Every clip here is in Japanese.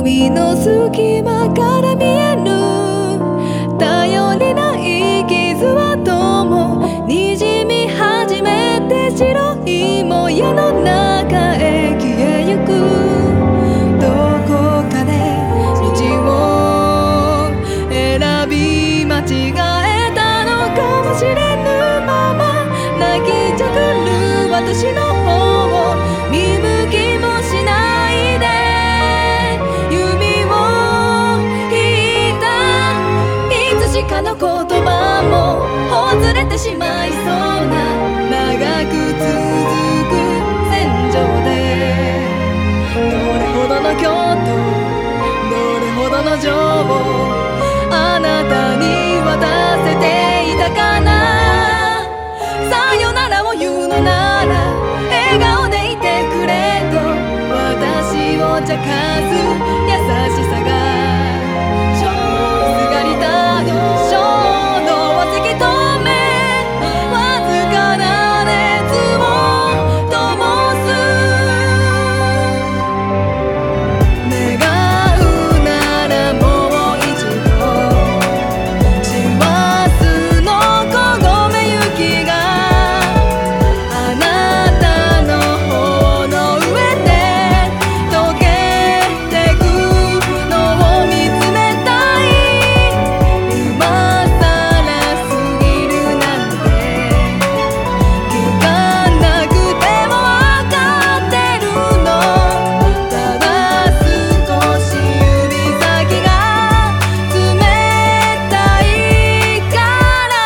指の隙間から見える頼りない傷跡もにじみ始めて白いもやの中へ消えゆくどこかで道を選び間違えたのかもしれぬまま泣きじゃくる私の方を見向きもしないで弓を引いたいつしかの言葉もほつれてしまいそうな長く続く戦場でどれほどの京都どれほどの情をあなたに渡せていたかなさよならを言うのなら笑顔でいてくれと私を茶化す優しさがすがりたい衝動を突き止めわずかな熱を灯す願うならもう一度師走の木漏れ雪があなたの方の上で溶けてくのを見つめたい今さら過ぎるなんて聞かなくてもわかってるのただ少し指先が冷たいから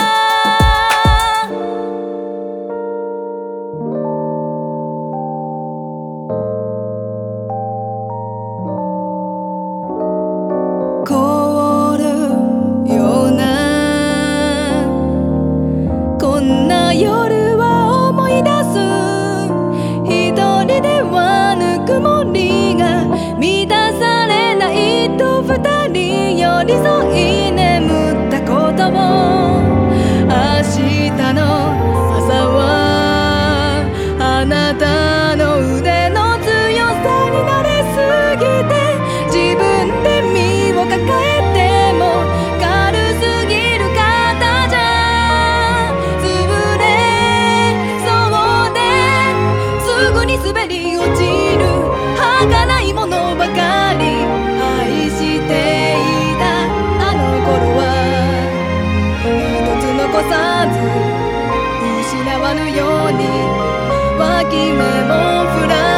凍るようなこんな夜は思い出す一人ではぬくもりが満たされないと二人寄り添い眠ったことを明日の朝はあなたの腕の強さに慣れすぎて自分で身を抱えても軽すぎる肩じゃ潰れそうですぐに滑り落ちる儚いものばかり愛していたあの頃は一つ残さず失わぬように脇目も振ら